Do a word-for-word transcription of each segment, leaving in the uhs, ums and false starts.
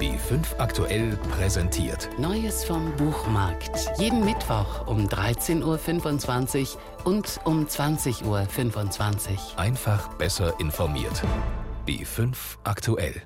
B fünf aktuell präsentiert. Neues vom Buchmarkt. Jeden Mittwoch um dreizehn Uhr fünfundzwanzig und um zwanzig Uhr fünfundzwanzig. Einfach besser informiert. B fünf aktuell.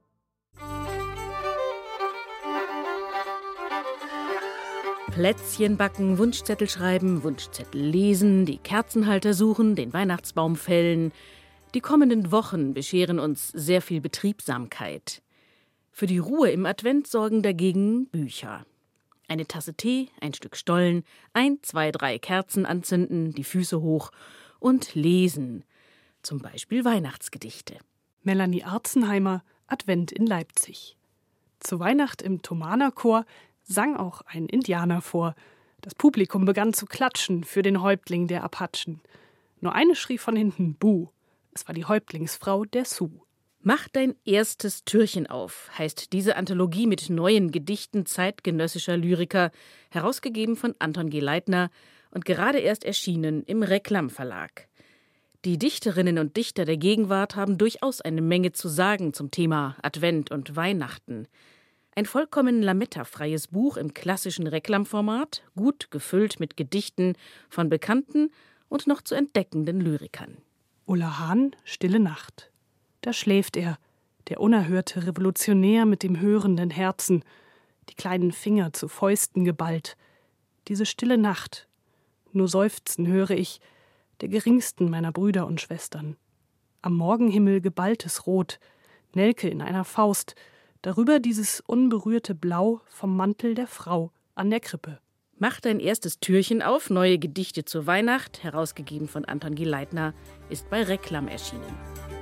Plätzchen backen, Wunschzettel schreiben, Wunschzettel lesen, die Kerzenhalter suchen, den Weihnachtsbaum fällen. Die kommenden Wochen bescheren uns sehr viel Betriebsamkeit. Für die Ruhe im Advent sorgen dagegen Bücher. Eine Tasse Tee, ein Stück Stollen, ein, zwei, drei Kerzen anzünden, die Füße hoch und lesen. Zum Beispiel Weihnachtsgedichte. Melanie Arzenheimer, Advent in Leipzig. Zu Weihnacht im Thomanerchor sang auch ein Indianer vor. Das Publikum begann zu klatschen für den Häuptling der Apachen. Nur eine schrie von hinten Buh. Es war die Häuptlingsfrau der Sioux. Mach dein erstes Türchen auf, heißt diese Anthologie mit neuen Gedichten zeitgenössischer Lyriker, herausgegeben von Anton G. Leitner und gerade erst erschienen im Reklam Verlag. Die Dichterinnen und Dichter der Gegenwart haben durchaus eine Menge zu sagen zum Thema Advent und Weihnachten. Ein vollkommen lametta-freies Buch im klassischen Reklamformat, gut gefüllt mit Gedichten von bekannten und noch zu entdeckenden Lyrikern. Ulla Hahn, Stille Nacht. Da schläft er, der unerhörte Revolutionär mit dem hörenden Herzen, die kleinen Finger zu Fäusten geballt. Diese stille Nacht, nur Seufzen höre ich, der geringsten meiner Brüder und Schwestern. Am Morgenhimmel geballtes Rot, Nelke in einer Faust, darüber dieses unberührte Blau vom Mantel der Frau an der Krippe. Mach dein erstes Türchen auf, neue Gedichte zur Weihnacht, herausgegeben von Anton G. Leitner, ist bei Reklam erschienen.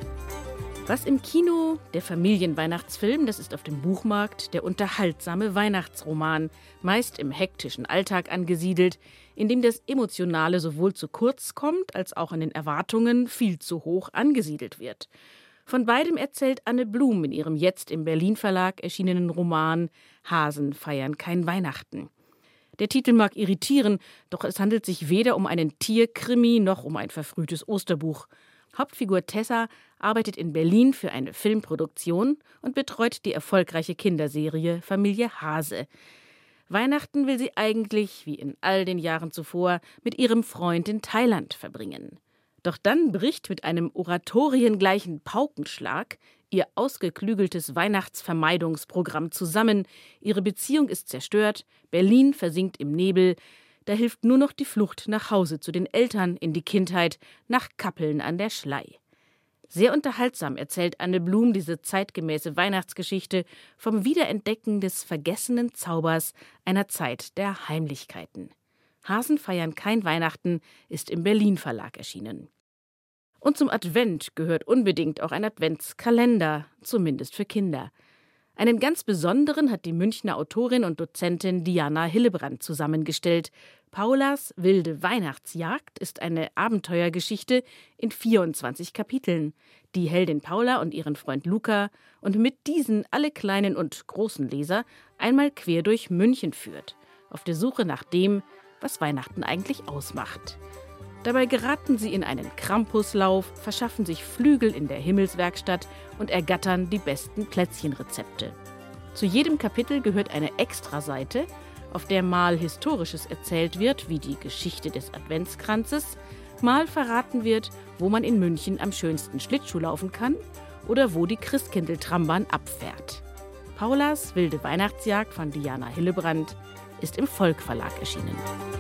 Was im Kino, der Familienweihnachtsfilm, das ist auf dem Buchmarkt der unterhaltsame Weihnachtsroman, meist im hektischen Alltag angesiedelt, in dem das Emotionale sowohl zu kurz kommt, als auch an den Erwartungen viel zu hoch angesiedelt wird. Von beidem erzählt Anne Blum in ihrem jetzt im Berlin Verlag erschienenen Roman »Hasen feiern kein Weihnachten«. Der Titel mag irritieren, doch es handelt sich weder um einen Tierkrimi noch um ein verfrühtes Osterbuch. Hauptfigur Tessa arbeitet in Berlin für eine Filmproduktion und betreut die erfolgreiche Kinderserie Familie Hase. Weihnachten will sie eigentlich, wie in all den Jahren zuvor, mit ihrem Freund in Thailand verbringen. Doch dann bricht mit einem oratoriengleichen Paukenschlag ihr ausgeklügeltes Weihnachtsvermeidungsprogramm zusammen, ihre Beziehung ist zerstört, Berlin versinkt im Nebel, da hilft nur noch die Flucht nach Hause zu den Eltern in die Kindheit, nach Kappeln an der Schlei. Sehr unterhaltsam erzählt Anne Blum diese zeitgemäße Weihnachtsgeschichte vom Wiederentdecken des vergessenen Zaubers einer Zeit der Heimlichkeiten. Hasen feiern kein Weihnachten ist im Berlin Verlag erschienen. Und zum Advent gehört unbedingt auch ein Adventskalender, zumindest für Kinder. Einen ganz besonderen hat die Münchner Autorin und Dozentin Diana Hillebrand zusammengestellt. Paulas wilde Weihnachtsjagd ist eine Abenteuergeschichte in vierundzwanzig Kapiteln, die Heldin Paula und ihren Freund Luca und mit diesen alle kleinen und großen Leser einmal quer durch München führt, auf der Suche nach dem, was Weihnachten eigentlich ausmacht. Dabei geraten sie in einen Krampuslauf, verschaffen sich Flügel in der Himmelswerkstatt und ergattern die besten Plätzchenrezepte. Zu jedem Kapitel gehört eine Extraseite, auf der mal Historisches erzählt wird, wie die Geschichte des Adventskranzes, mal verraten wird, wo man in München am schönsten Schlittschuh laufen kann oder wo die Christkindl-Trambahn abfährt. Paulas wilde Weihnachtsjagd von Diana Hillebrand ist im Volk Verlag erschienen.